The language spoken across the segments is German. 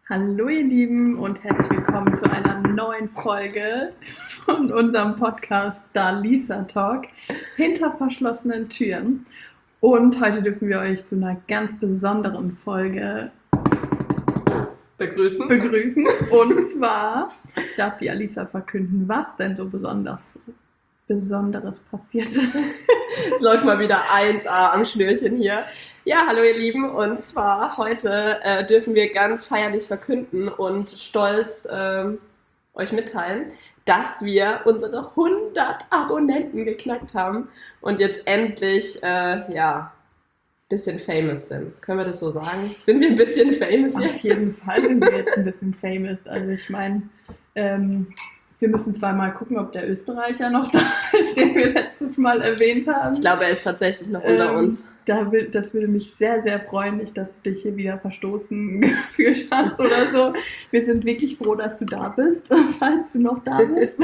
Hallo ihr Lieben und herzlich willkommen zu einer neuen Folge von unserem Podcast Dalisa Talk hinter verschlossenen Türen. Und heute dürfen wir euch zu einer ganz besonderen Folge begrüßen. Und zwar darf die Alisa verkünden, was denn so Besonderes passiert. Es läuft mal wieder 1A am Schnürchen hier. Ja, hallo ihr Lieben, und zwar heute dürfen wir ganz feierlich verkünden und stolz euch mitteilen, dass wir unsere 100 Abonnenten geknackt haben und jetzt endlich, bisschen famous sind. Können wir das so sagen? Sind wir ein bisschen famous jetzt? Auf jeden Fall sind wir jetzt ein bisschen famous. Also ich meine, wir müssen zwar mal gucken, ob der Österreicher noch da ist, den wir letztes Mal erwähnt haben. Ich glaube, er ist tatsächlich noch unter uns. Das würde mich sehr, sehr freuen, nicht, dass du dich hier wieder verstoßen gefühlt hast oder so. Wir sind wirklich froh, dass du da bist, falls du noch da bist.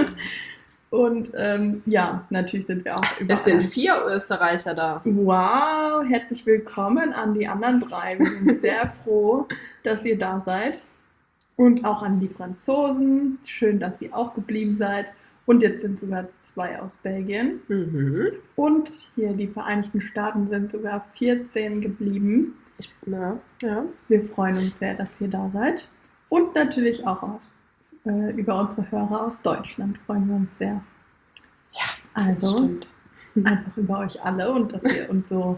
Und natürlich sind wir auch überall. Es sind 4 Österreicher da. Wow, herzlich willkommen an die anderen 3. Wir sind sehr froh, dass ihr da seid. Und auch an die Franzosen. Schön, dass ihr auch geblieben seid. Und jetzt sind sogar 2 aus Belgien. Mhm. Und hier die Vereinigten Staaten sind sogar 14 geblieben. Wir freuen uns sehr, dass ihr da seid. Und natürlich auch über unsere Hörer aus Deutschland freuen wir uns sehr. Ja, also einfach über euch alle und dass ihr uns so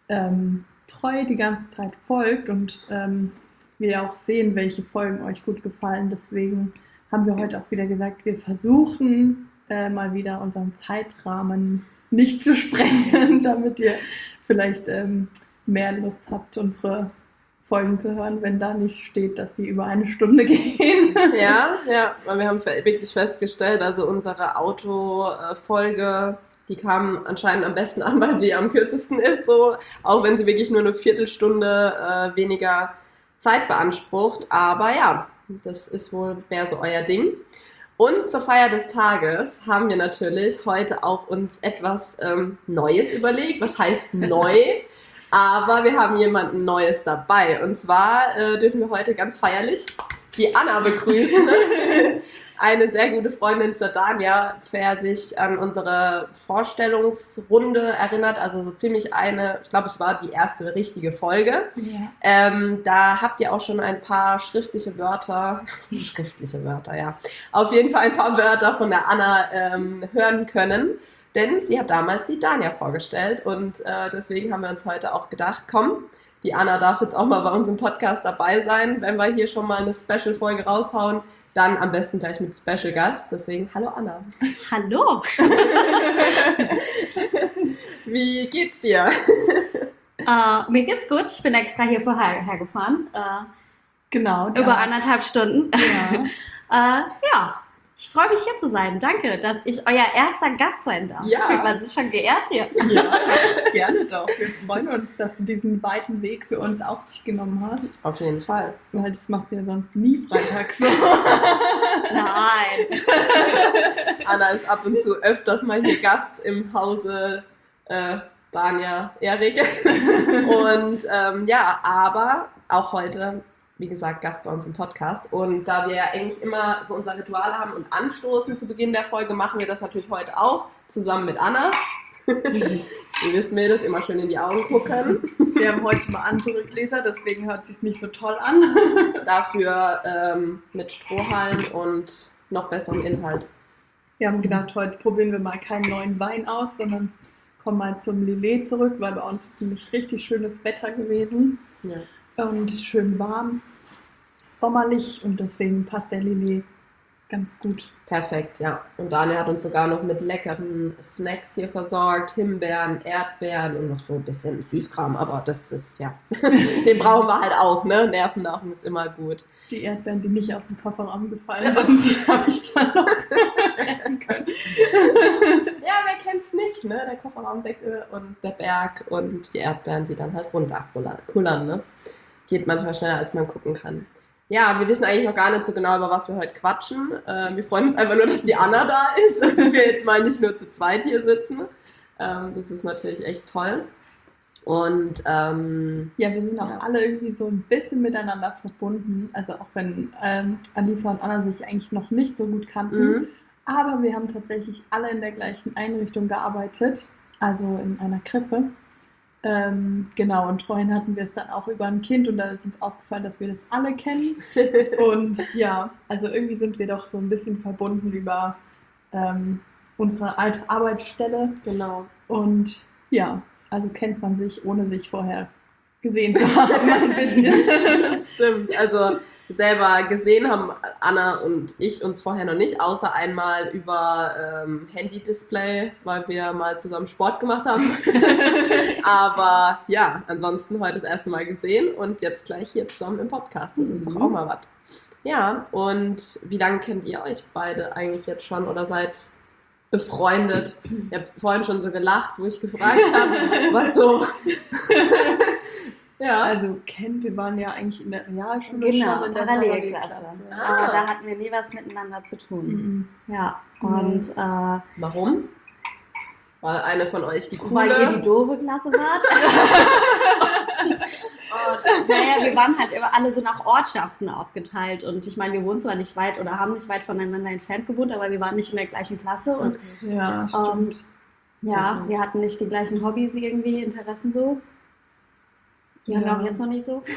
treu die ganze Zeit folgt und wir auch sehen, welche Folgen euch gut gefallen. Deswegen haben wir heute auch wieder gesagt, wir versuchen mal wieder unseren Zeitrahmen nicht zu sprengen, damit ihr vielleicht mehr Lust habt, unsere Folgen zu hören, wenn da nicht steht, dass sie über 1 Stunde gehen. Ja, weil wir haben wirklich festgestellt, also unsere Autofolge, die kam anscheinend am besten an, weil sie am kürzesten ist, so, auch wenn sie wirklich nur eine Viertelstunde weniger Zeit beansprucht, aber ja, das ist wohl mehr so euer Ding. Und zur Feier des Tages haben wir natürlich heute auch uns etwas Neues überlegt. Was heißt neu? Aber wir haben jemanden Neues dabei. Und zwar dürfen wir heute ganz feierlich die Anna begrüßen. Eine sehr gute Freundin zur Dania, wer sich an unsere Vorstellungsrunde erinnert, also so ziemlich ich glaube, es war die erste richtige Folge. Ja. Da habt ihr auch schon ein paar schriftliche Wörter, ja, auf jeden Fall ein paar Wörter von der Anna hören können, denn sie hat damals die Dania vorgestellt und deswegen haben wir uns heute auch gedacht, komm, die Anna darf jetzt auch mal bei uns im Podcast dabei sein, wenn wir hier schon mal eine Special-Folge raushauen. Dann am besten gleich mit Special Gast. Deswegen, hallo Anna. Hallo. Wie geht's dir? Mir geht's gut. Ich bin extra hier vorher hergefahren. Genau. Über 1,5 Stunden. Ja. Ich freue mich hier zu sein. Danke, dass ich euer erster Gast sein darf. Ja. Fühlt man sich schon geehrt hier. Ja, gerne doch. Wir freuen uns, dass du diesen weiten Weg für uns auf dich genommen hast. Auf jeden Fall. Weil das machst du ja sonst nie freitags so. Nein. Anna ist ab und zu öfters mal hier Gast im Hause Dania, Erik. Und aber auch heute, wie gesagt, Gast bei uns im Podcast. Und da wir ja eigentlich immer so unser Ritual haben und anstoßen zu Beginn der Folge, machen wir das natürlich heute auch zusammen mit Anna. Ihr wisst mir das, immer schön in die Augen gucken. Wir haben heute mal andere Gläser, deswegen hört es sich nicht so toll an. Dafür mit Strohhalm und noch besserem Inhalt. Wir haben gedacht, heute probieren wir mal keinen neuen Wein aus, sondern kommen mal zum Lillet zurück, weil bei uns ist nämlich richtig schönes Wetter gewesen. Ja. Und schön warm, sommerlich und deswegen passt der Lillet ganz gut. Perfekt, ja. Und Daniel hat uns sogar noch mit leckeren Snacks hier versorgt. Himbeeren, Erdbeeren und noch so ein bisschen Süßkram. Aber das ist, ja, den brauchen wir halt auch, ne? Nervennahrung ist immer gut. Die Erdbeeren, die nicht aus dem Kofferraum gefallen sind, die habe ich dann noch retten können. Ja, wer kennt's nicht, ne? Der Kofferraumdeckel und der Berg und die Erdbeeren, die dann halt runterkullern, ne? Geht manchmal schneller, als man gucken kann. Ja, wir wissen eigentlich noch gar nicht so genau, über was wir heute quatschen. Wir freuen uns einfach nur, dass die Anna da ist und wir jetzt mal nicht nur zu zweit hier sitzen. Das ist natürlich echt toll. Und Ja, wir sind auch alle irgendwie so ein bisschen miteinander verbunden. Also auch wenn Alisa und Anna sich eigentlich noch nicht so gut kannten. Aber wir haben tatsächlich alle in der gleichen Einrichtung gearbeitet. Also in einer Krippe. Genau, und vorhin hatten wir es dann auch über ein Kind und da ist uns aufgefallen, dass wir das alle kennen. Und ja, also irgendwie sind wir doch so ein bisschen verbunden über unsere alte Arbeitsstelle. Genau. Und ja, also kennt man sich, ohne sich vorher gesehen zu haben. Ein bisschen. Das stimmt. Also selber gesehen haben Anna und ich uns vorher noch nicht, außer einmal über Handy-Display, weil wir mal zusammen Sport gemacht haben. Aber ja, ansonsten heute das erste Mal gesehen und jetzt gleich hier zusammen im Podcast. Das ist doch auch mal was. Ja, und wie lange kennt ihr euch beide eigentlich jetzt schon oder seid befreundet? Ihr habt vorhin schon so gelacht, wo ich gefragt habe, was so... Ja, also wir waren ja eigentlich in der Realschule Genau, schon in der Parallelklasse. Ah. Aber da hatten wir nie was miteinander zu tun. Ja, und Warum? Weil eine von euch die coole... weil ihr die doofe Klasse wart. Und, naja, wir waren halt immer alle so nach Ortschaften aufgeteilt. Und ich meine, wir wohnen zwar nicht weit oder haben nicht weit voneinander entfernt gewohnt, aber wir waren nicht in der gleichen Klasse. Und Ja, stimmt. ja, wir hatten nicht die gleichen Hobbys irgendwie, Interessen so. Die haben wir auch jetzt noch nicht so.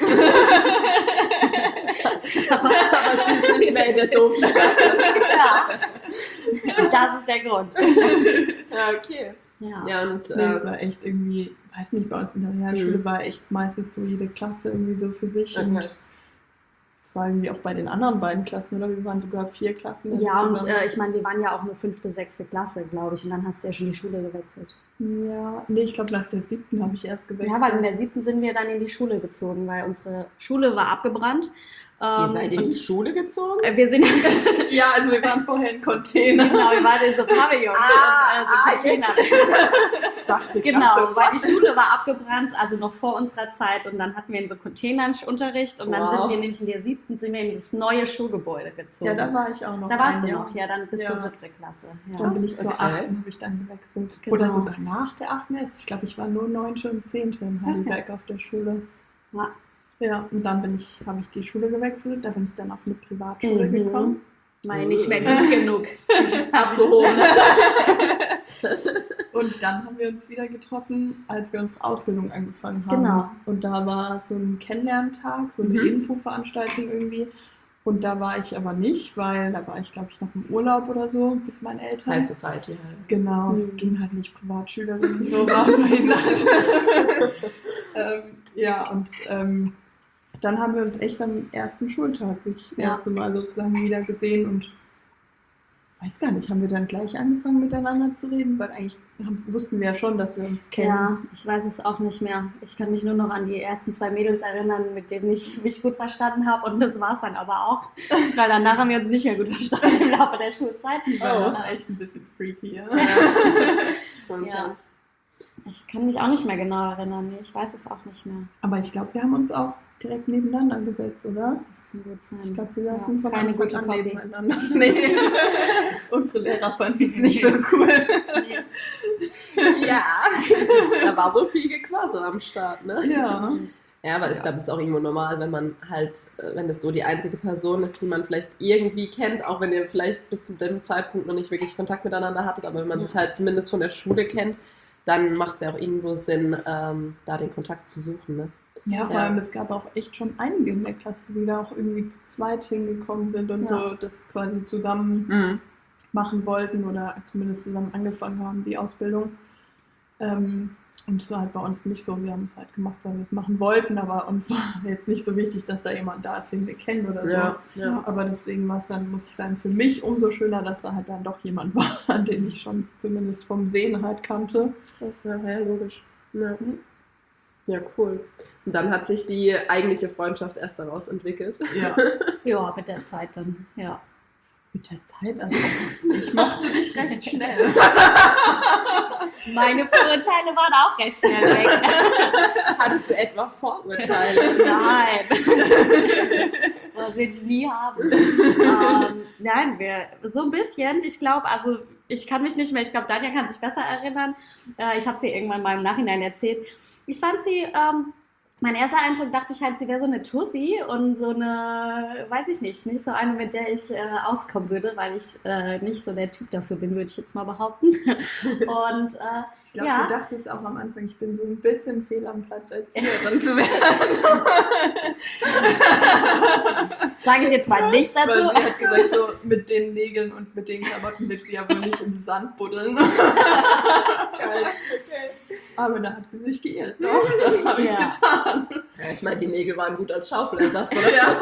aber sie ist nicht mehr in der doofen Klasse. Ja, das ist der Grund. Ja, okay. Ja. Ja, und Nee, es war echt irgendwie, weiß nicht, bei uns in der Realschule war echt meistens so jede Klasse irgendwie so für sich. Und es war irgendwie auch bei den anderen beiden Klassen, oder? Wir waren sogar 4 Klassen. Ja, und ich meine, wir waren ja auch nur 5., 6. Klasse, glaube ich. Und dann hast du ja schon die Schule gewechselt. Ja, nee, ich glaube nach der 7. habe ich erst gewechselt. Ja, weil in der 7. sind wir dann in die Schule gezogen, weil unsere Schule war abgebrannt. ihr seid in die Schule gezogen? Wir sind Ja, also wir waren vorher in Container. genau, wir waren in so Pavillons. Container. Ich dachte Genau, weil die Schule war abgebrannt, also noch vor unserer Zeit. Und dann hatten wir in so Containern Unterricht. Und dann sind wir nämlich in der 7. sind wir in das neue Schulgebäude gezogen. Ja, da war ich auch noch. Da warst du ein Jahr. noch, ja, dann bis zur 7. Klasse. Ja. Dann bin ich zur Okay. 8. habe ich dann gewechselt. Genau. Oder sogar nach der 8. erst. Ich glaube, ich war nur 9. und 10. in Heidelberg auf der Schule. Ja. Ja, und dann habe ich die Schule gewechselt. Da bin ich dann auf eine Privatschule Mhm. gekommen. Meine nicht mehr gut genug. Abgehoben. Und dann haben wir uns wieder getroffen, als wir unsere Ausbildung angefangen haben. Genau. Und da war so ein Kennenlerntag, so eine Infoveranstaltung irgendwie. Und da war ich aber nicht, weil da war ich, glaube ich, noch im Urlaub oder so mit meinen Eltern. High Society halt. Genau, ging halt nicht Privatschülerin, so war verhindert. Ja, und dann haben wir uns echt am ersten Schultag wirklich das erste Mal sozusagen wieder gesehen und weiß gar nicht, haben wir dann gleich angefangen miteinander zu reden? Weil eigentlich wussten wir ja schon, dass wir uns kennen. Ja, ich weiß es auch nicht mehr. Ich kann mich nur noch an die ersten 2 Mädels erinnern, mit denen ich mich gut verstanden habe. Und das war es dann aber auch. Weil danach haben wir uns nicht mehr gut verstanden im Laufe der Schulzeit. Die war auch echt ein bisschen freaky. Ja. Ja. Ich kann mich auch nicht mehr genau erinnern. Nee, ich weiß es auch nicht mehr. Aber ich glaube, wir haben uns auch direkt nebeneinander gesetzt, oder? Das kann gut sein. Ich glaube, wir saßen von keine Anfang gute an Kombi. nebeneinander. Nee. Unsere Lehrer fanden es nicht so cool. Ja, da war wohl viel Gequassel am Start, ne? Ja. Ja, aber ich glaube, das ist auch irgendwo normal, wenn man halt, wenn das so die einzige Person ist, die man vielleicht irgendwie kennt, auch wenn ihr vielleicht bis zu dem Zeitpunkt noch nicht wirklich Kontakt miteinander hattet, aber wenn man sich halt zumindest von der Schule kennt, dann macht es ja auch irgendwo Sinn, da den Kontakt zu suchen, ne? Ja, vor allem, es gab auch echt schon einige in der Klasse, die da auch irgendwie zu zweit hingekommen sind und so das quasi zusammen machen wollten oder zumindest zusammen angefangen haben, die Ausbildung. Und es war halt bei uns nicht so, wir haben es halt gemacht, weil wir es machen wollten, aber uns war jetzt nicht so wichtig, dass da jemand da ist, den wir kennen oder so. Ja. Aber deswegen war es dann, muss ich sagen, für mich umso schöner, dass da halt dann doch jemand war, den ich schon zumindest vom Sehen halt kannte. Das war ja logisch. Ja. Ja, cool. Und dann hat sich die eigentliche Freundschaft erst daraus entwickelt. Ja. Ja, mit der Zeit dann, ja. Mit der Zeit, also ich mochte dich recht schnell. Meine Vorurteile waren auch recht schnell weg. Hattest du etwa Vorurteile? Nein. Das will ich nie haben. Nein, so ein bisschen. Ich glaube, also ich kann mich nicht mehr, ich glaube, Danja kann sich besser erinnern. Ich habe es ihr irgendwann mal im Nachhinein erzählt. Ich fand sie, mein erster Eindruck dachte ich halt, sie wäre so eine Tussi und so eine, weiß ich nicht so eine, mit der ich auskommen würde, weil ich nicht so der Typ dafür bin, würde ich jetzt mal behaupten. Und Ich glaube, ja. du dachtest auch am Anfang, ich bin so ein bisschen fehl am Platz, als Erzieherin zu werden. Sage ich jetzt mal nichts dazu. Weil sie hat gesagt, so mit den Nägeln und mit den Klamotten wird sie ja wohl nicht im Sand buddeln. Geil. Okay. Aber da hat sie sich geirrt. Doch, das habe ich Ja. getan. Ja, ich meine, die Nägel waren gut als Schaufelersatz, oder? Ja.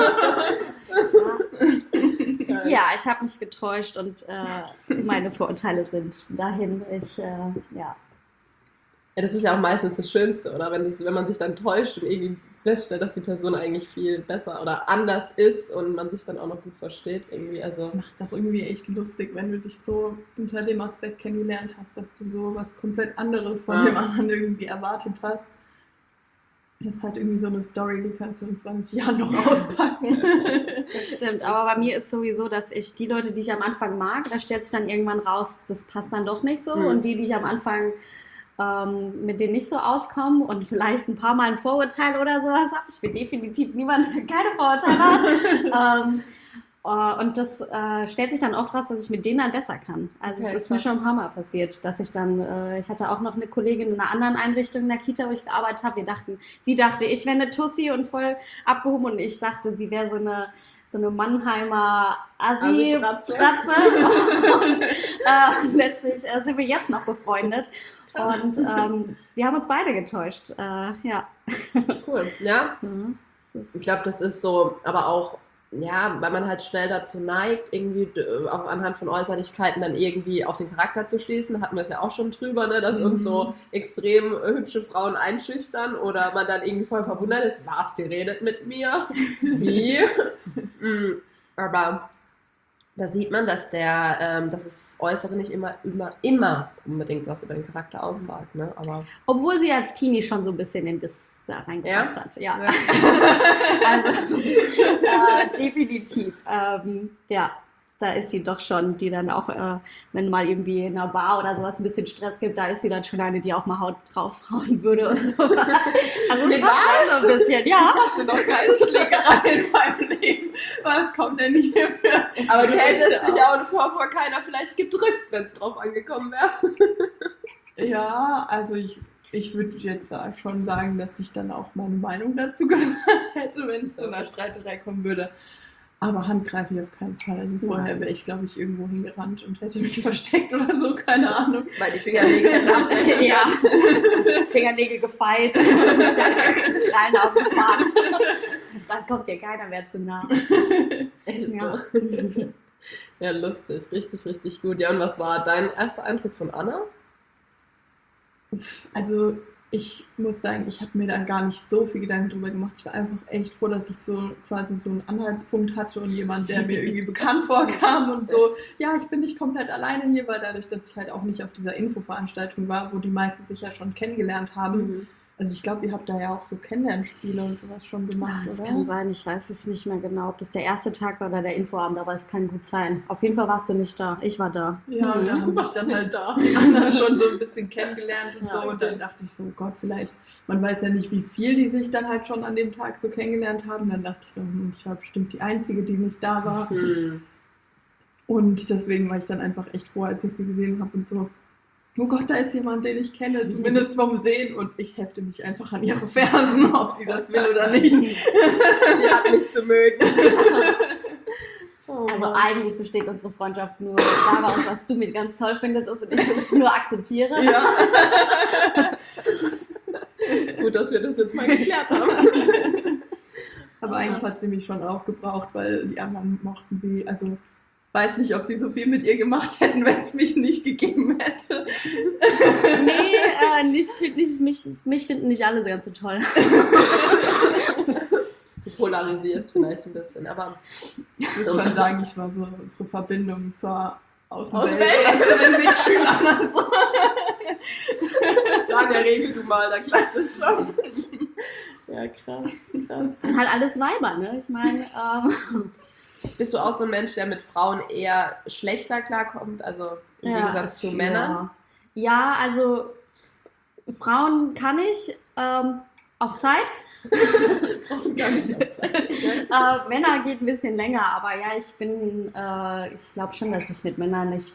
Geil. Ja, ich habe mich getäuscht und meine Vorurteile sind dahin. Ja. Ja, das ist ja auch meistens das Schönste, oder? Wenn man sich dann täuscht und irgendwie feststellt, dass die Person eigentlich viel besser oder anders ist und man sich dann auch noch gut versteht, irgendwie. Also Das macht auch irgendwie echt lustig, wenn du dich so unter dem Aspekt kennengelernt hast, dass du so was komplett anderes von dem anderen irgendwie erwartet hast. Das ist halt irgendwie so eine Story, die kannst du in 20 Jahren noch auspacken. Das stimmt, aber bei mir ist sowieso, dass ich die Leute, die ich am Anfang mag, da stellt sich dann irgendwann raus, das passt dann doch nicht so. Mhm. Und die ich am Anfang mit denen nicht so auskomme und vielleicht ein paar Mal ein Vorurteil oder sowas habe. Ich bin definitiv niemand, der keine Vorurteile hat. Und das stellt sich dann oft raus, dass ich mit denen dann besser kann. Also Okay, es ist mir krass. schon ein paar Mal passiert, dass ich dann, ich hatte auch noch eine Kollegin in einer anderen Einrichtung in der Kita, wo ich gearbeitet habe. Sie dachte, ich wäre eine Tussi und voll abgehoben und ich dachte, sie wäre so eine Mannheimer Assi-Bratze. Und letztlich sind wir jetzt noch befreundet. Und wir haben uns beide getäuscht. Ja. cool. Ja, Mhm. ich glaube, das ist so, aber auch, ja, weil man halt schnell dazu neigt, irgendwie auch anhand von Äußerlichkeiten dann irgendwie auf den Charakter zu schließen. Hatten wir es ja auch schon drüber, ne, dass uns so extrem hübsche Frauen einschüchtern oder man dann irgendwie voll verwundert ist, was, die redet mit mir? Wie? Aber da sieht man, dass das Äußere nicht immer unbedingt was über den Charakter aussagt, ne? Aber Obwohl sie als Teenie schon so ein bisschen in das da reingepasst hat. Ja. Also definitiv. Ja, da ist sie doch schon, die dann auch, wenn mal irgendwie in einer Bar oder sowas ein bisschen Stress gibt, da ist sie dann schon eine, die auch mal Haut draufhauen würde und so. Also es war schon so ein bisschen, ja. Ich hatte noch keine Schlägerei in meinem Leben. Was kommt denn nicht hier für... du hättest dich auch vor keiner vielleicht gedrückt, wenn es drauf angekommen wäre. Ja, also ich würde jetzt schon sagen, dass ich dann auch meine Meinung dazu gesagt hätte, wenn es zu einer Streiterei kommen würde. Aber Hand greife ich auf keinen Fall. Also vorher wäre ich, glaube ich, irgendwo hingerannt und hätte mich versteckt oder so, keine Ahnung. Weil die Fingernägel abbrechen. Ja, Fingernägel gefeilt und rein ausgefahren. Dann kommt dir keiner mehr zu nah. Echt Ja. so. Ja, lustig. Richtig, richtig gut. Ja, und was war dein erster Eindruck von Anna? Also ich muss sagen, ich habe mir da gar nicht so viel Gedanken drüber gemacht. Ich war einfach echt froh, dass ich so quasi so einen Anhaltspunkt hatte und jemand, der mir irgendwie bekannt vorkam und so, ja, ich bin nicht komplett alleine hier, weil dadurch, dass ich halt auch nicht auf dieser Infoveranstaltung war, wo die meisten sich ja schon kennengelernt haben. Also ich glaube, ihr habt da ja auch so Kennenlernspiele und sowas schon gemacht, Das oder? kann sein, ich weiß es nicht mehr genau, ob das der erste Tag war oder der Infoabend, aber es kann gut sein. Auf jeden Fall warst du nicht da, ich war da. Ja, und da haben sich warst dann nicht halt da. die anderen schon so ein bisschen kennengelernt und Ja, so. Und dann dachte ich so, Gott, vielleicht, man weiß ja nicht, wie viel die sich dann halt schon an dem Tag so kennengelernt haben. Dann dachte ich so, ich war bestimmt die Einzige, die nicht da war. Und deswegen war ich dann einfach echt froh, als ich sie gesehen habe und so, oh Gott, da ist jemand, den ich kenne, zumindest vom Sehen. Und ich hefte mich einfach an ihre Fersen, ob sie das will oder nicht. Sie hat mich zu mögen. Also eigentlich besteht unsere Freundschaft nur daraus, dass du mich ganz toll findest und ich dich nur akzeptiere. Ja. Gut, dass wir das jetzt mal geklärt haben. Aber eigentlich hat sie mich schon auch gebraucht, weil die anderen mochten sie, also weiß nicht, ob sie so viel mit ihr gemacht hätten, wenn es mich nicht gegeben hätte. Nee, mich finden nicht alle ganz so toll. Du polarisierst vielleicht ein bisschen, aber Ich muss schon sagen, ich war so unsere Verbindung zur Außenwelt. Außenwelt? Also den Mitschülern und so. Daniel, regel du mal, da klappt es schon. Ja, krass. Das sind halt alles Weiber, ne? Ich meine, Bist du auch so ein Mensch, der mit Frauen eher schlechter klarkommt, also im Gegensatz zu Männern? Ja, also Frauen kann ich, auf Zeit. Gar nicht auf Zeit. Männer geht ein bisschen länger, aber ja, ich glaube schon, dass ich mit Männern nicht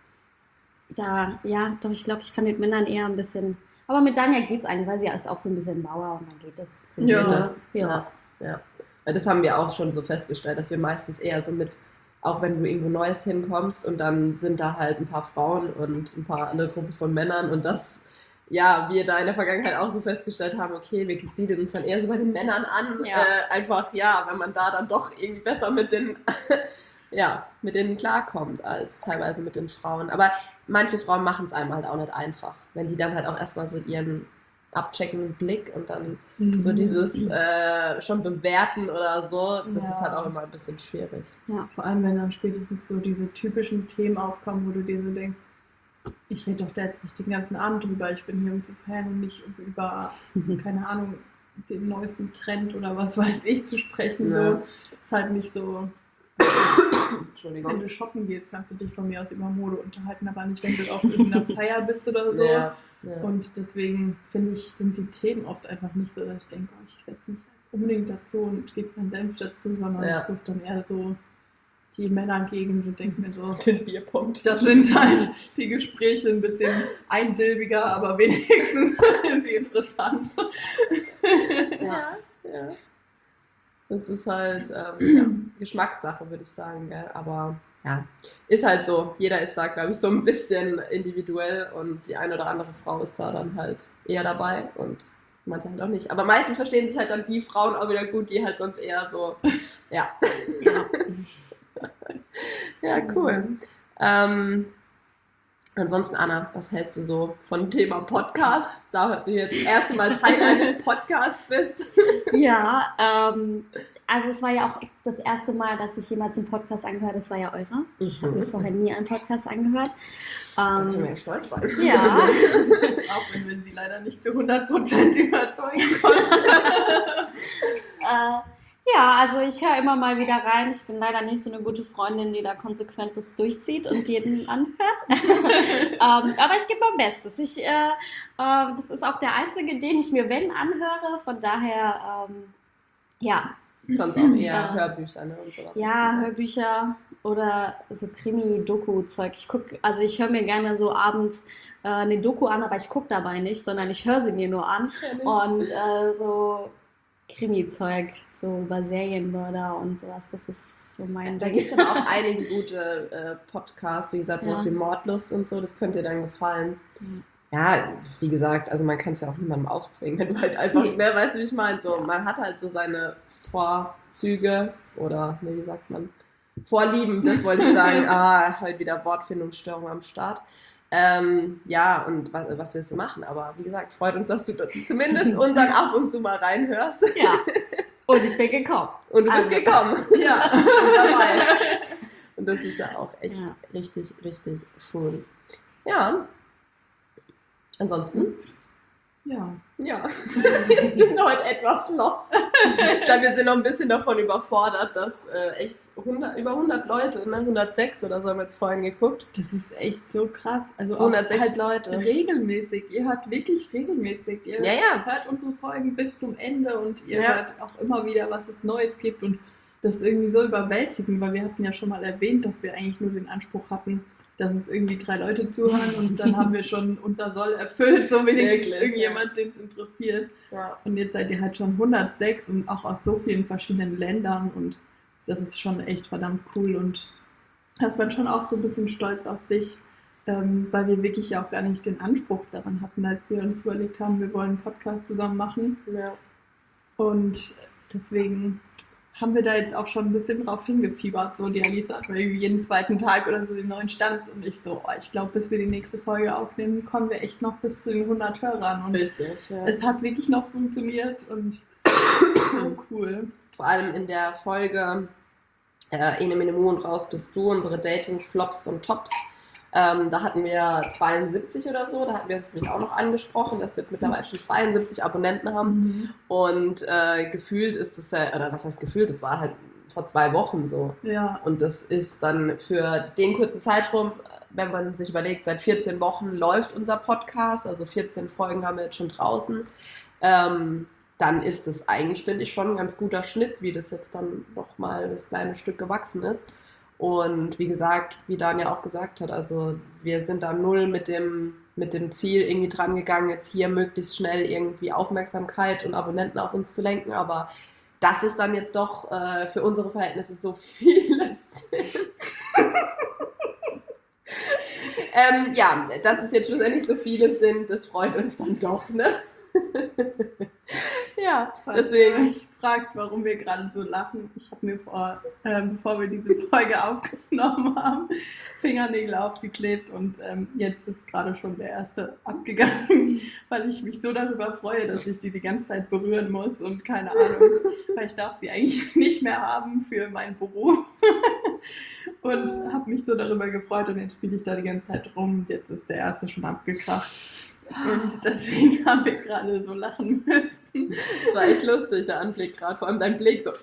doch, ich glaube, ich kann mit Männern eher ein bisschen, aber mit Danja geht es eigentlich, weil sie ist auch so ein bisschen Bauer und dann geht es. Ja. Das haben wir auch schon so festgestellt, dass wir meistens eher so mit, auch wenn du irgendwo Neues hinkommst und dann sind da halt ein paar Frauen und ein paar andere Gruppen von Männern und das, ja, wir da in der Vergangenheit auch so festgestellt haben, okay, wir siedeln uns dann eher so bei den Männern an, einfach, ja, wenn man da dann doch irgendwie besser mit den klarkommt, als teilweise mit den Frauen. Aber manche Frauen machen es einem halt auch nicht einfach, wenn die dann halt auch erstmal so ihren abcheckenden Blick und dann so dieses schon bewerten oder so, das ist halt auch immer ein bisschen schwierig. Ja, vor allem, wenn dann spätestens so diese typischen Themen aufkommen, wo du dir so denkst, ich rede doch da jetzt nicht den ganzen Abend drüber, ich bin hier um zu feiern und nicht über, keine Ahnung, den neuesten Trend oder was weiß ich zu sprechen. Ja. So. Ist halt nicht so. Entschuldigung. Wenn du shoppen gehst, kannst du dich von mir aus über Mode unterhalten, aber nicht, wenn du auf irgendeiner Feier bist oder so. Ja. Und deswegen finde ich, sind die Themen oft einfach nicht so, dass ich denke, oh, ich setze mich jetzt unbedingt dazu und gebe meinen Senf dazu, sondern ich suche dann eher so die Männergegend und denke mir so, Den Bierpunkt. das sind halt die Gespräche ein bisschen einsilbiger, aber wenigstens irgendwie interessant. Ja. Das ist halt Geschmackssache, würde ich sagen, gell? Aber ja, ist halt so. Jeder ist da, glaube ich, so ein bisschen individuell und die eine oder andere Frau ist da dann halt eher dabei und manche halt auch nicht. Aber meistens verstehen sich halt dann die Frauen auch wieder gut, die halt sonst eher so, ja. Ja, cool. Ansonsten, Anna, was hältst du so von dem Thema Podcast? Da du jetzt das erste Mal Teil eines Podcasts bist. Ja, also es war ja auch das erste Mal, dass ich jemals einen Podcast angehört habe. Das war ja eure. Ich habe mir vorher nie einen Podcast angehört. Da können wir ja stolz sein. Ja. Auch wenn wir sie leider nicht zu 100% überzeugen konnten. Ja, also ich höre immer mal wieder rein. Ich bin leider nicht so eine gute Freundin, die da konsequent das durchzieht und jeden anhört. Aber ich gebe mein Bestes. Das ist auch der einzige, den ich mir, wenn, anhöre. Von daher, ja. Sonst auch eher Hörbücher, ne? Und sowas. Ja, Hörbücher oder so Krimi-Doku-Zeug. Ich höre mir gerne so abends eine Doku an, aber ich gucke dabei nicht, sondern ich höre sie mir nur an. Und so Krimi-Zeug, so über Serienmörder und sowas, das ist so mein Da gibt es aber auch einige gute Podcasts, wie gesagt, sowas wie Mordlust und so, das könnte dir dann gefallen. Ja, wie gesagt, also man kann es ja auch niemandem aufzwingen, wenn du halt einfach, weißt du, wie ich meine, so, man hat halt so seine Vorzüge oder, wie sagt man, Vorlieben, das wollte ich sagen, heute wieder Wortfindungsstörung am Start. Ja, und was willst du machen? Aber wie gesagt, freut uns, dass du zumindest unseren ab und zu mal reinhörst. Ja, und ich bin gekommen. Und du bist gekommen. Ja. Und dabei. Und das ist ja auch echt richtig, richtig schön. Ja. Ansonsten? Ja. Wir sind heute etwas lost. Ich glaube, wir sind noch ein bisschen davon überfordert, dass echt über 100 Leute, ne, 106 oder so haben wir jetzt vorhin geguckt. Das ist echt so krass. Also 106 halt Leute. Regelmäßig. Ihr hört wirklich regelmäßig. Ihr hört unsere Folgen bis zum Ende und ihr hört auch immer wieder, was es Neues gibt. Und das ist irgendwie so überwältigend, weil wir hatten ja schon mal erwähnt, dass wir eigentlich nur den Anspruch hatten, dass uns irgendwie 3 Leute zuhören und dann haben wir schon unser Soll erfüllt, so wenigstens irgendjemand, den es interessiert. Ja. Und jetzt seid ihr halt schon 106 und auch aus so vielen verschiedenen Ländern und das ist schon echt verdammt cool und da ist man schon auch so ein bisschen stolz auf sich, weil wir wirklich ja auch gar nicht den Anspruch daran hatten, als wir uns überlegt haben, wir wollen einen Podcast zusammen machen. Ja. Und deswegen haben wir da jetzt auch schon ein bisschen drauf hingefiebert. So, die Alice hat mir irgendwie jeden zweiten Tag oder so den neuen Stand und ich so, ich glaube, bis wir die nächste Folge aufnehmen, kommen wir echt noch bis zu den 100 Hörern. Und richtig, ja. Es hat wirklich noch funktioniert und so cool. Vor allem in der Folge Ene Mene Mu und raus bist du, unsere Dating-Flops und Tops. Da hatten wir 72 oder so, da hatten wir es nämlich auch noch angesprochen, dass wir jetzt mittlerweile schon 72 Abonnenten haben und gefühlt ist es ja, oder was heißt gefühlt, das war halt vor 2 Wochen so und das ist dann für den kurzen Zeitraum, wenn man sich überlegt, seit 14 Wochen läuft unser Podcast, also 14 Folgen haben wir jetzt schon draußen, dann ist es eigentlich, finde ich, schon ein ganz guter Schnitt, wie das jetzt dann nochmal das kleine Stück gewachsen ist. Und wie gesagt, wie Dan ja auch gesagt hat, also wir sind da null mit dem Ziel irgendwie dran gegangen, jetzt hier möglichst schnell irgendwie Aufmerksamkeit und Abonnenten auf uns zu lenken, aber das ist dann jetzt doch für unsere Verhältnisse so vieles. Ja, dass es jetzt schlussendlich so viele sind, das freut uns dann doch, ne? Ja, deswegen. Ich fragt, warum wir gerade so lachen. Ich habe mir bevor wir diese Folge aufgenommen haben, Fingernägel aufgeklebt und jetzt ist gerade schon der erste abgegangen, weil ich mich so darüber freue, dass ich die ganze Zeit berühren muss und keine Ahnung, weil ich darf sie eigentlich nicht mehr haben für meinen Beruf und habe mich so darüber gefreut und jetzt spiele ich da die ganze Zeit rum und jetzt ist der erste schon abgekracht. Und deswegen haben wir gerade so lachen müssen. Das war echt lustig, der Anblick gerade. Vor allem dein Blick so,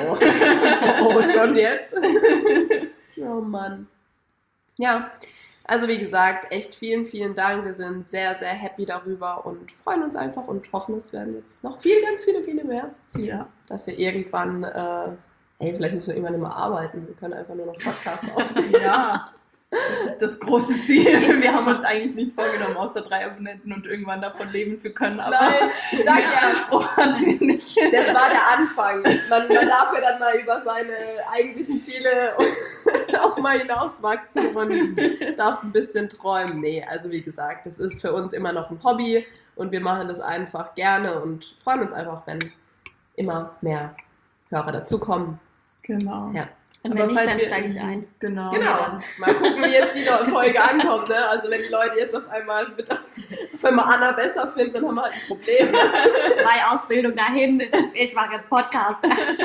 oh, schon jetzt? Oh Mann. Ja, also wie gesagt, echt vielen, vielen Dank. Wir sind sehr, sehr happy darüber und freuen uns einfach und hoffen, es werden jetzt noch ganz viele mehr. Ja. Dass wir irgendwann, vielleicht müssen wir irgendwann immer arbeiten. Wir können einfach nur noch Podcasts aufnehmen. Ja. Das ist das große Ziel. Wir haben uns eigentlich nicht vorgenommen, außer 3 Abonnenten und irgendwann davon leben zu können. Aber nein, ich sag ja, Anspruch hatten wir nicht. Das war der Anfang. Man darf ja dann mal über seine eigentlichen Ziele auch mal hinauswachsen und darf ein bisschen träumen. Nee, also wie gesagt, das ist für uns immer noch ein Hobby und wir machen das einfach gerne und freuen uns einfach, wenn immer mehr Hörer dazukommen. Genau. Ja. Und wenn nicht, dann steige ich ein. Genau. Mal gucken, wie jetzt die Folge ankommt. Ne? Also wenn die Leute jetzt auf einmal Anna besser finden, dann haben wir halt ein Problem. 2 Ausbildungen dahin, ich mache jetzt Podcast.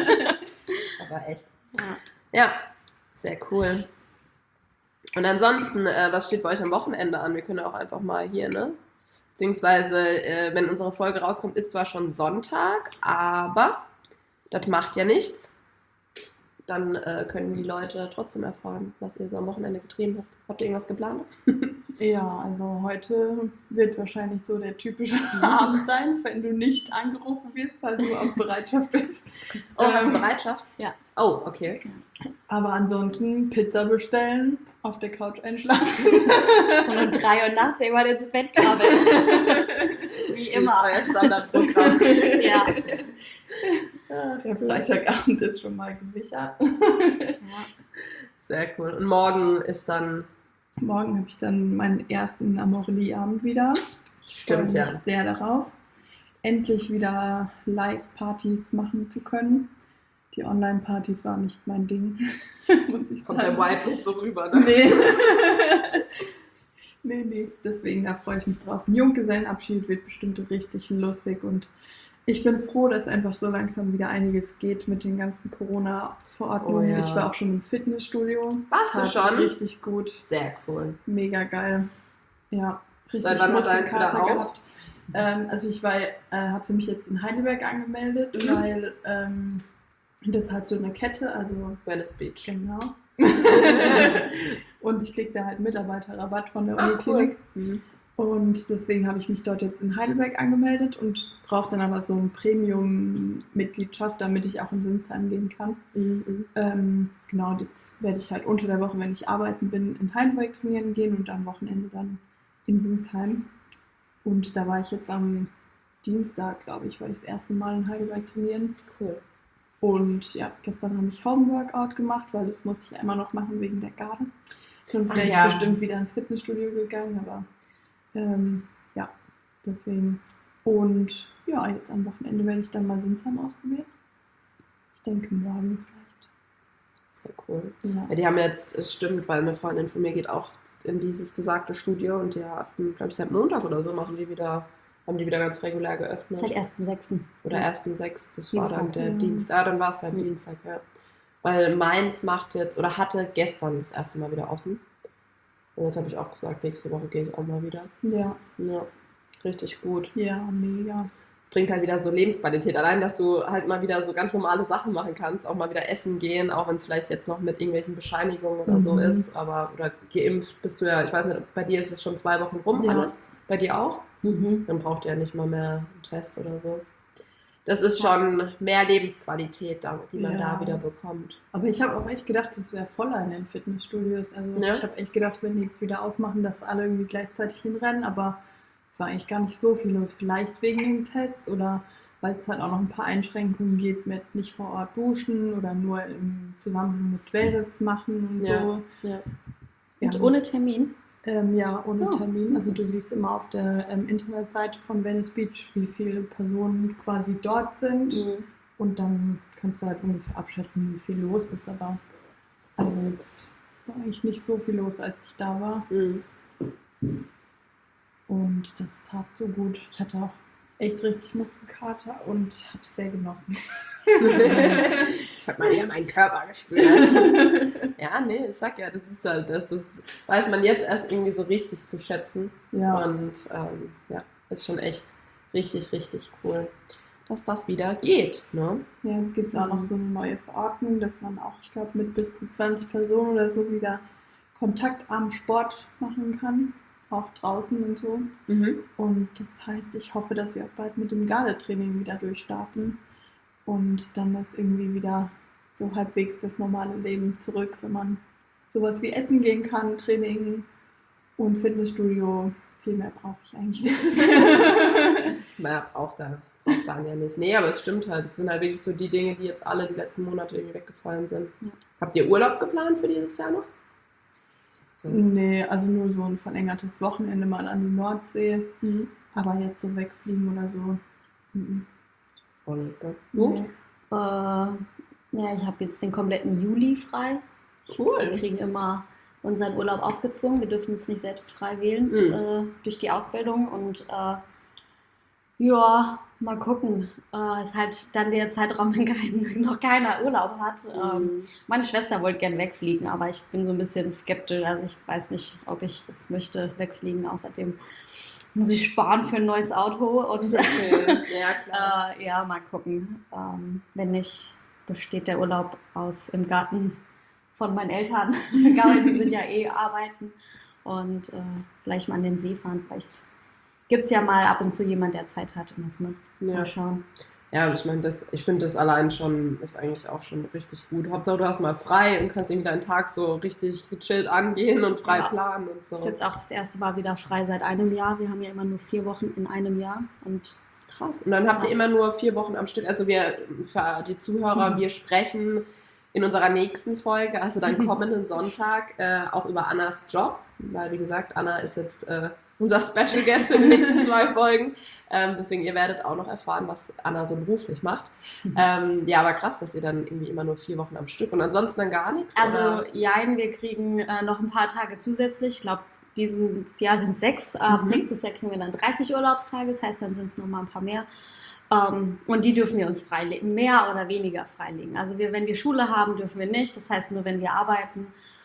Aber echt. Ja, sehr cool. Und ansonsten, was steht bei euch am Wochenende an? Wir können auch einfach mal hier, ne? Beziehungsweise, wenn unsere Folge rauskommt, ist zwar schon Sonntag, aber das macht ja nichts. Dann können die Leute trotzdem erfahren, was ihr so am Wochenende getrieben habt. Habt ihr irgendwas geplant? Ja, also heute wird wahrscheinlich so der typische Abend sein, wenn du nicht angerufen wirst, weil du auf Bereitschaft bist. Oh, hast du Bereitschaft? Ja. Oh, okay. Aber ansonsten Pizza bestellen, auf der Couch einschlafen. Und um 3 Uhr nachts irgendwann ins Bett krabbeln. Wie immer. Das ist euer Standardprogramm. Ja. Der Freitagabend ist schon mal gesichert. Ja. Sehr cool. Und morgen ist dann... Morgen habe ich dann meinen ersten Amorelie-Abend wieder. Stimmt, freue ja. mich sehr darauf, endlich wieder Live-Partys machen zu können. Die Online-Partys waren nicht mein Ding, muss ich Kommt sagen. der Vibe nicht so rüber, ne? Nee. Deswegen, da freue ich mich drauf. Ein Junggesellenabschied wird bestimmt richtig lustig und ich bin froh, dass einfach so langsam wieder einiges geht mit den ganzen Corona-Verordnungen. Oh ja. Ich war auch schon im Fitnessstudio. Warst du Hat schon? Richtig gut. Sehr cool. Mega geil. Ja, richtig. Seit wann hat er jetzt wieder Muskelkater auf? Also ich hatte mich jetzt in Heidelberg angemeldet, weil das ist halt so eine Kette, also Venice Beach. genau. Und ich kriege da halt Mitarbeiterrabatt von der Ah, Uniklinik. cool. Mhm. Und deswegen habe ich mich dort jetzt in Heidelberg angemeldet und brauche dann aber so eine Premium-Mitgliedschaft, damit ich auch in Sinsheim gehen kann. Genau, jetzt werde ich halt unter der Woche, wenn ich arbeiten bin, in Heidelberg trainieren gehen und am Wochenende dann in Sinsheim. Und da war ich jetzt am Dienstag, glaube ich, war ich das erste Mal in Heidelberg trainieren. Cool. Und ja, gestern habe ich Homeworkout gemacht, weil das musste ich ja immer noch machen wegen der Garde. Sonst wäre ich ja. bestimmt wieder ins Fitnessstudio gegangen, aber ja, deswegen. Und ja, jetzt am Wochenende werde ich dann mal Sinsheim ausprobieren. Ich denke morgen Sehr cool. vielleicht. Ja, die haben jetzt, es stimmt, weil eine Freundin von mir geht auch in dieses besagte Studio und die hatten, glaube ich, seit Montag oder so haben die wieder ganz regulär geöffnet. Seit 1.6. Oder 1.6. Das war dann Dienstag. der Dienstag. Ja, dann war es halt Dienstag, ja. Weil meins macht jetzt, oder hatte gestern das erste Mal wieder offen. Und jetzt habe ich auch gesagt, nächste Woche gehe ich auch mal wieder. Ja, Ja, richtig gut. ja, mega. Es bringt halt wieder so Lebensqualität. Allein, dass du halt mal wieder so ganz normale Sachen machen kannst, auch mal wieder essen gehen, auch wenn es vielleicht jetzt noch mit irgendwelchen Bescheinigungen oder so ist. Aber, oder geimpft bist du ja, ich weiß nicht, bei dir ist es schon 2 Wochen rum Ja. alles. Bei dir auch? Dann braucht ihr ja nicht mal mehr einen Test oder so. Das ist schon mehr Lebensqualität, die man da wieder bekommt. Aber ich habe auch echt gedacht, es wäre voller in den Fitnessstudios. Also ich habe echt gedacht, wenn die jetzt wieder aufmachen, dass alle irgendwie gleichzeitig hinrennen. Aber es war eigentlich gar nicht so viel los. Vielleicht wegen dem Test oder weil es halt auch noch ein paar Einschränkungen gibt mit nicht vor Ort duschen oder nur im Zusammenhang mit Wellness machen und so. Ja. Und ohne Termin? Ohne Termin. Also du siehst immer auf der Internetseite von Venice Beach, wie viele Personen quasi dort sind. Und dann kannst du halt ungefähr abschätzen, wie viel los ist. Aber also jetzt war eigentlich nicht so viel los, als ich da war. Und das tat so gut. Ich hatte auch echt richtig Muskelkater und habe es sehr genossen. Ich habe mal wieder meinen Körper gespürt. Ja, nee, ich sag ja, das ist halt, das weiß man jetzt erst irgendwie so richtig zu schätzen. Ja. Und ist schon echt richtig, richtig cool, dass das wieder geht. Ne? Ja, jetzt gibt es auch noch so eine neue Verordnung, dass man auch, ich glaube, mit bis zu 20 Personen oder so wieder kontaktarmen Sport machen kann. Auch draußen und so. Und das heißt, ich hoffe, dass wir auch bald mit dem Gardetraining wieder durchstarten und dann das irgendwie wieder so halbwegs das normale Leben zurück, wenn man sowas wie essen gehen kann, Training und Fitnessstudio. Viel mehr brauche ich eigentlich nicht. Naja, braucht Daniel nicht. Nee, aber es stimmt halt. Es sind halt wirklich so die Dinge, die jetzt alle die letzten Monate irgendwie weggefallen sind. Ja. Habt ihr Urlaub geplant für dieses Jahr noch? So. Nee, also nur so ein verlängertes Wochenende mal an die Nordsee. Aber jetzt so wegfliegen oder so. Und gut? Ja, ich habe jetzt den kompletten Juli frei. Cool. Wir kriegen immer unseren Urlaub aufgezwungen. Wir dürfen uns nicht selbst frei wählen durch die Ausbildung. Und mal gucken. Ist halt dann der Zeitraum, wenn noch keiner Urlaub hat. Meine Schwester wollte gern wegfliegen, aber ich bin so ein bisschen skeptisch. Also ich weiß nicht, ob ich das möchte, wegfliegen. Außerdem muss ich sparen für ein neues Auto. Und ja, klar. Mal gucken. Wenn nicht, besteht der Urlaub aus im Garten von meinen Eltern. Die sind ja arbeiten. Und vielleicht mal an den See fahren. Vielleicht gibt es ja mal ab und zu jemand, der Zeit hat und das macht. Mal schauen. Ja, ich meine, ich finde das allein schon, ist eigentlich auch schon richtig gut. Hauptsache, du hast mal frei und kannst irgendwie deinen Tag so richtig gechillt angehen und frei planen und so. Das ist jetzt auch das erste Mal wieder frei seit einem Jahr. Wir haben ja immer nur 4 Wochen in einem Jahr. Und krass. Und dann habt ihr immer nur 4 Wochen am Stück. Also wir, für die Zuhörer, wir sprechen in unserer nächsten Folge, also dann kommenden Sonntag, auch über Annas Job. Weil, wie gesagt, Anna ist jetzt unser Special Guest für die nächsten 2 Folgen. Deswegen, ihr werdet auch noch erfahren, was Anna so beruflich macht. Aber krass, dass ihr dann irgendwie immer nur 4 Wochen am Stück und ansonsten dann gar nichts? Also, wir kriegen noch ein paar Tage zusätzlich. Ich glaube, dieses Jahr sind 6. Nächstes Jahr kriegen wir dann 30 Urlaubstage. Das heißt, dann sind es nochmal ein paar mehr. Und die dürfen wir uns freilegen, mehr oder weniger freilegen. Also, wenn wir Schule haben, dürfen wir nicht. Das heißt, nur wenn wir arbeiten.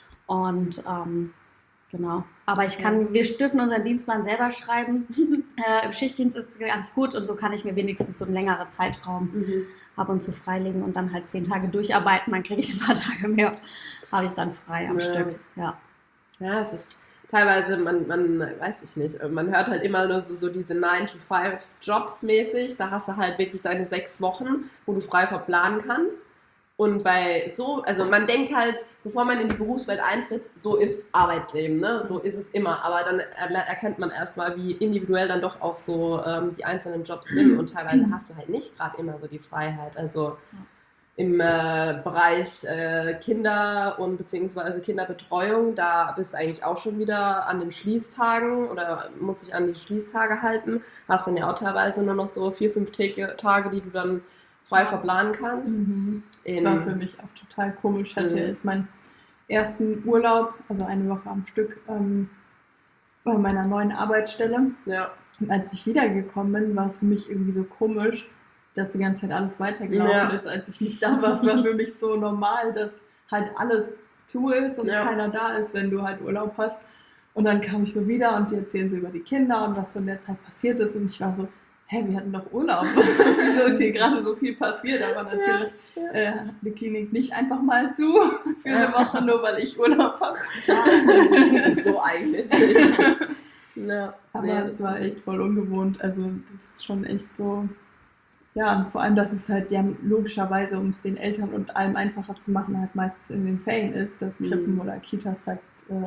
Und genau. Aber wir dürfen unseren Dienstplan selber schreiben. Im Schichtdienst ist es ganz gut und so kann ich mir wenigstens so einen längeren Zeitraum ab und zu freilegen und dann halt 10 Tage durcharbeiten. Dann kriege ich ein paar Tage mehr, habe ich dann frei am Stück. Ja, es ist teilweise, man weiß ich nicht, man hört halt immer nur so diese 9-to-5 Jobs mäßig. Da hast du halt wirklich deine 6 Wochen, wo du frei verplanen kannst. Und also man denkt halt, bevor man in die Berufswelt eintritt, so ist Arbeitsleben, ne? So ist es immer. Aber dann erkennt man erstmal, wie individuell dann doch auch so die einzelnen Jobs sind. Und teilweise hast du halt nicht gerade immer so die Freiheit. Also im Bereich Kinder und beziehungsweise Kinderbetreuung, da bist du eigentlich auch schon wieder an den Schließtagen oder musst dich an die Schließtage halten. Hast dann ja auch teilweise nur noch so 4-5 Tage, die du dann frei verplanen kannst. Das war für mich auch total komisch. Ich hatte jetzt meinen ersten Urlaub, also eine Woche am Stück, bei meiner neuen Arbeitsstelle. Ja. Und als ich wiedergekommen bin, war es für mich irgendwie so komisch, dass die ganze Zeit alles weitergelaufen ist, als ich nicht da war. Es war für mich so normal, dass halt alles zu ist und keiner da ist, wenn du halt Urlaub hast. Und dann kam ich so wieder und die erzählen so über die Kinder und was so in der Zeit passiert ist. Und ich war so, wir hatten doch Urlaub. Wieso ist hier gerade so viel passiert? Aber natürlich hat die Klinik nicht einfach mal zu für eine Woche, nur weil ich Urlaub habe. So eigentlich nicht. Ja. Aber es war echt voll ungewohnt. Also das ist schon echt so. Ja, und vor allem, dass es halt ja logischerweise, um es den Eltern und allem einfacher zu machen, halt meistens in den Ferien ist, dass Krippen oder Kitas halt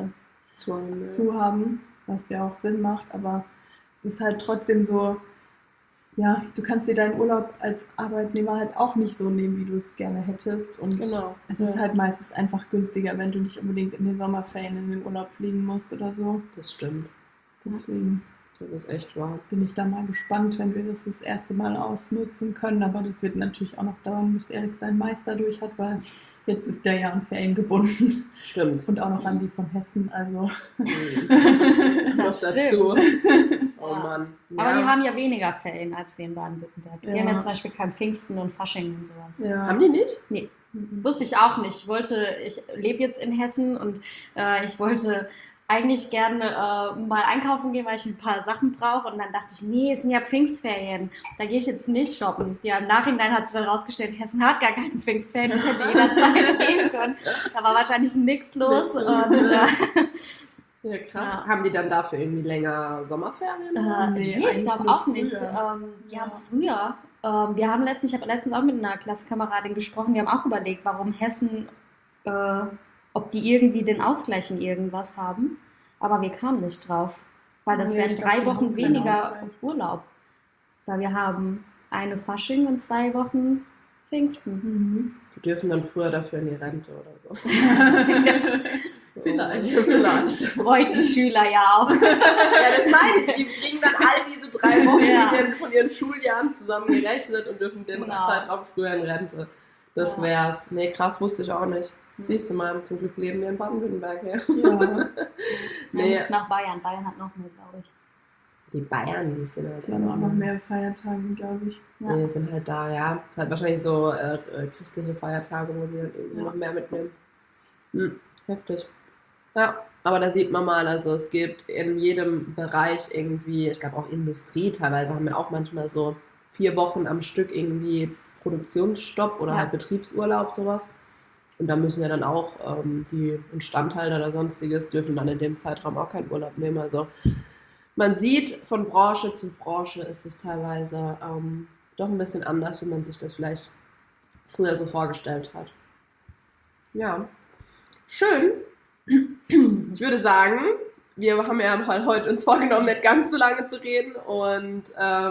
zu haben, was ja auch Sinn macht. Aber es ist halt trotzdem so, ja, du kannst dir deinen Urlaub als Arbeitnehmer halt auch nicht so nehmen, wie du es gerne hättest. Und es ist halt meistens einfach günstiger, wenn du nicht unbedingt in den Sommerferien in den Urlaub fliegen musst oder so. Das stimmt. Deswegen Das ist echt wahr. bin ich da mal gespannt, wenn wir das erste Mal ausnutzen können. Aber das wird natürlich auch noch dauern, bis Erik seinen Meister durch hat, weil jetzt ist der ja an Ferien gebunden. Stimmt. Und auch noch an die von Hessen, also. Das noch stimmt. dazu. Oh Ja. Mann. Aber Ja. die haben ja weniger Ferien als wir in Baden-Württemberg. Die Ja. haben ja zum Beispiel kein Pfingsten und Fasching und sowas. Ja. Haben die nicht? Nee, wusste ich auch nicht. Ich lebe jetzt in Hessen und ich wollte eigentlich gerne mal einkaufen gehen, weil ich ein paar Sachen brauche. Und dann dachte ich, nee, es sind ja Pfingstferien. Da gehe ich jetzt nicht shoppen. Ja, im Nachhinein hat sich dann rausgestellt, Hessen hat gar keine Pfingstferien. Ich hätte jederzeit gehen können. Da war wahrscheinlich nichts los. Und, Ja, krass. Ja. Haben die dann dafür irgendwie länger Sommerferien? Nee, ich eigentlich glaube nur auch nicht. früher. Die haben früher, ich habe letztens auch mit einer Klassenkameradin gesprochen, die haben auch überlegt, warum Hessen, ob die irgendwie den Ausgleich in irgendwas haben. Aber wir kamen nicht drauf, weil das Nee, wären ich glaub, 3 die Wochen haben keinen weniger Ausgleich. Urlaub. Weil wir haben eine Fasching und 2 Wochen Pfingsten. Mhm. Die dürfen dann früher dafür in die Rente oder so. Vielleicht. Vielleicht. Freut die Schüler ja auch. Ja, das meine ich. Die kriegen dann all diese 3 Wochen Ja. von ihren Schuljahren zusammengerechnet und dürfen den Genau. Zeitraum früher in Rente. Das Ja. wär's. Nee, krass, wusste ich auch nicht. Siehst du mal, zum Glück leben wir in Baden-Württemberg. Ja. Ja, Nee, Jetzt nach Bayern. Bayern hat noch mehr, glaube ich. die Bayern, die sind halt die haben auch noch mehr Feiertage, glaube ich. Ja. Die sind halt da, ja. Halt wahrscheinlich so christliche Feiertage, wo die dann irgendwie noch mehr mitnehmen. Heftig. Ja, aber da sieht man mal, also es gibt in jedem Bereich irgendwie, ich glaube auch Industrie, teilweise haben wir auch manchmal so 4 Wochen am Stück irgendwie Produktionsstopp oder Ja. halt Betriebsurlaub, sowas. Und da müssen ja dann auch die Instandhalter oder sonstiges dürfen dann in dem Zeitraum auch keinen Urlaub nehmen. Also man sieht, von Branche zu Branche ist es teilweise doch ein bisschen anders, wie man sich das vielleicht früher so vorgestellt hat. Ja, schön. Ich würde sagen, wir haben ja heute uns vorgenommen, nicht ganz so lange zu reden und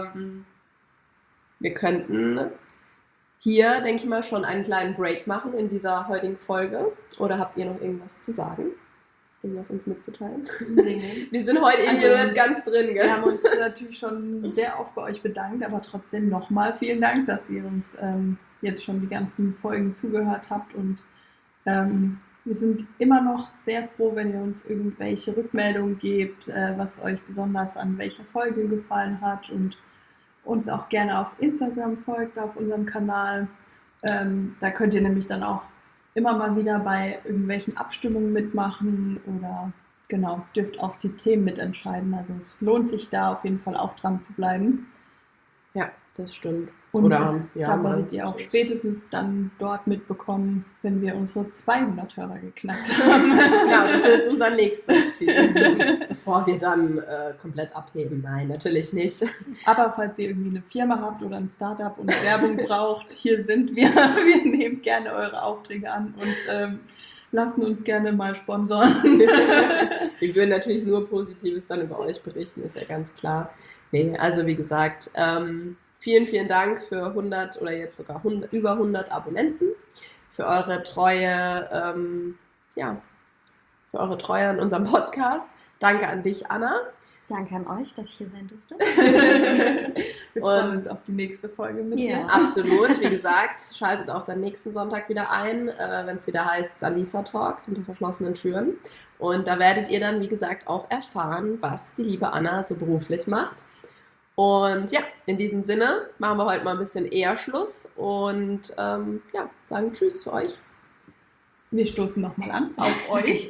wir könnten hier, denke ich mal, schon einen kleinen Break machen in dieser heutigen Folge. Oder habt ihr noch irgendwas zu sagen? Irgendwas uns mitzuteilen? Nee. Wir sind heute irgendwie Also, noch nicht ganz drin, gell? Wir haben uns natürlich schon sehr oft bei euch bedankt, aber trotzdem nochmal vielen Dank, dass ihr uns jetzt schon die ganzen Folgen zugehört habt und wir sind immer noch sehr froh, wenn ihr uns irgendwelche Rückmeldungen gebt, was euch besonders an welcher Folge gefallen hat und uns auch gerne auf Instagram folgt, auf unserem Kanal. Da könnt ihr nämlich dann auch immer mal wieder bei irgendwelchen Abstimmungen mitmachen oder genau, dürft auch die Themen mitentscheiden. Also es lohnt sich da auf jeden Fall auch dran zu bleiben. Ja, das stimmt. Und Oder, ja, da mal werdet ihr auch so. spätestens dann dort mitbekommen, wenn wir unsere 200 Hörer geknackt haben. Genau, das ist jetzt unser nächstes Ziel. Bevor wir dann komplett abheben. Nein, natürlich nicht. Aber falls ihr irgendwie eine Firma habt oder ein Startup und Werbung braucht, hier sind wir. Wir nehmen gerne eure Aufträge an und lassen uns gerne mal sponsoren. Wir würden natürlich nur Positives dann über euch berichten, ist ja ganz klar. Nee, also wie gesagt, vielen, vielen Dank für 100 oder jetzt sogar über 100 Abonnenten, für eure Treue, für eure Treue an unserem Podcast. Danke an dich, Anna. Danke an euch, dass ich hier sein durfte. Wir freuen uns auf die nächste Folge mit Ja. dir. Absolut, wie gesagt, schaltet auch dann nächsten Sonntag wieder ein, wenn es wieder heißt Salisa Talk hinter verschlossenen Türen. Und da werdet ihr dann, wie gesagt, auch erfahren, was die liebe Anna so beruflich macht. Und ja, in diesem Sinne machen wir heute mal ein bisschen eher Schluss und sagen Tschüss zu euch. Wir stoßen nochmal an auf euch.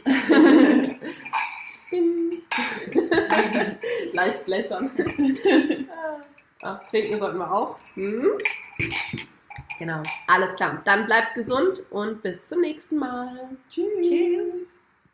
Leicht blechern. Trinken sollten wir auch. Genau, alles klar. Dann bleibt gesund und bis zum nächsten Mal. Tschüss.